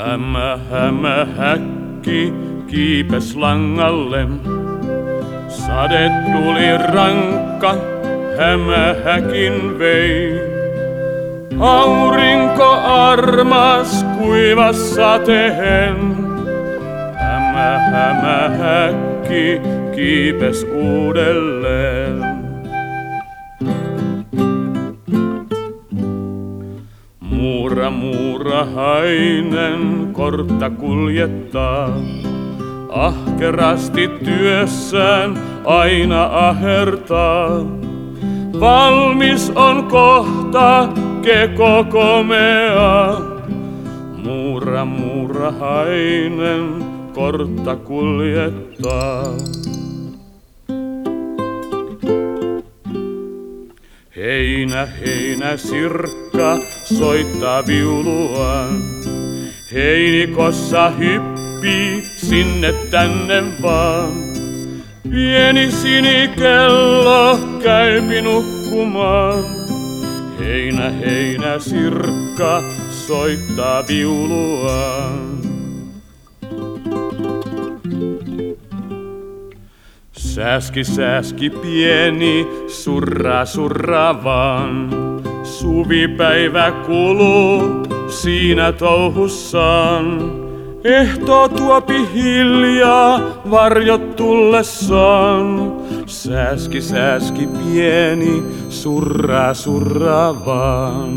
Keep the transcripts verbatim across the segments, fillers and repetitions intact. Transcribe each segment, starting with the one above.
Hämä, hämä, häkki kiipes langalle. Sade tuli rankka, hämä häkin vei. Aurinko armas kuivas sateen. Hämä, hämä, häkki kiipes uudelleen. Muura, muurahainen kortta kuljettaa. Ahkerasti työssään aina ahertaa. Valmis on kohta keko komea. Muura, muurahainen kortta kuljettaa. Heinä, heinä, sirkka soittaa viuluaan. Heinikossa hyppii sinne tänne vaan. Pieni sinikello käypi nukkumaan. Heinä, heinä, sirkka soittaa viuluaan. Sääski, sääski pieni, surra, surra vaan. Suvipäivä kuluu siinä touhussaan. Ehto tuopi hiljaa varjot tullessaan. Sääski, sääski pieni, surra, surra vaan.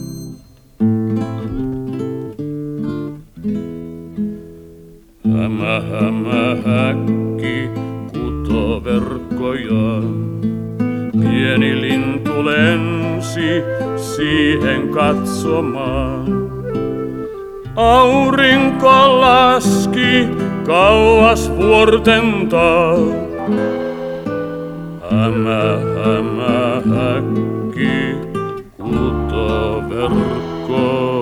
Hämä, hämä, häkki kutoo verkkoja. Pieni lintu lensi siihen katsomaan. Aurinko laski kauas vuorten taa. Hämä, hämä, häkki kutoo verkkoja.